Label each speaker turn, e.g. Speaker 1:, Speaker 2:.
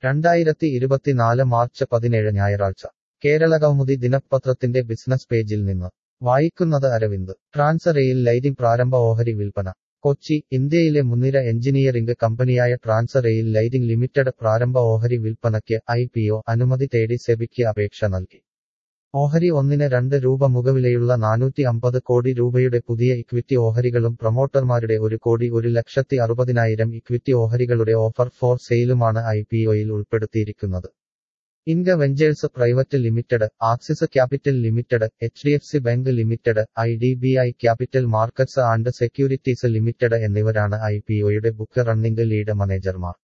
Speaker 1: 2024 March 17 ഞായറാഴ്ച കേരളകൗമുദി ദിനപത്രത്തിന്റെ business പേജിൽ നിന്ന് വായിക്കുന്നത് അരവിന്ദ്. ട്രാൻസ് റെയിൽ ലൈറ്റിംഗ് പ്രാരംഭ ഓഹരി വിൽപ്പന. കൊച്ചി, ഇന്ത്യയിലെ മുൻനിര എഞ്ചിനീയറിംഗ് കമ്പനിയായ ട്രാൻസ് റെയിൽ ലൈറ്റിംഗ് ലിമിറ്റഡ് പ്രാരംഭ ഓഹരി വിൽപ്പനയ്ക്ക് IPO അനുമതി തേടി സെബിക്ക് അപേക്ഷ നൽകി. ഓഹരി ഒന്നിന് ₹2 മുഖവിലയുള്ള 450 കോടി രൂപയുടെ പുതിയ ഇക്വിറ്റി ഓഹരികളും പ്രൊമോട്ടർമാരുടെ 1,01,60,000 ഇക്വിറ്റി ഓഹരികളുടെ ഓഫർ ഫോർ സെയിലുമാണ് IPOയിൽ ഉൾപ്പെടുത്തിയിരിക്കുന്നത്. Inga ventures private limited, axis capital limited, HDFC bank limited, IDBI capital markets and securities limited എന്നിവരാണ് IPOയുടെ ബുക്ക് റണ്ണിംഗ് ലീഡ് മാനേജർമാർ.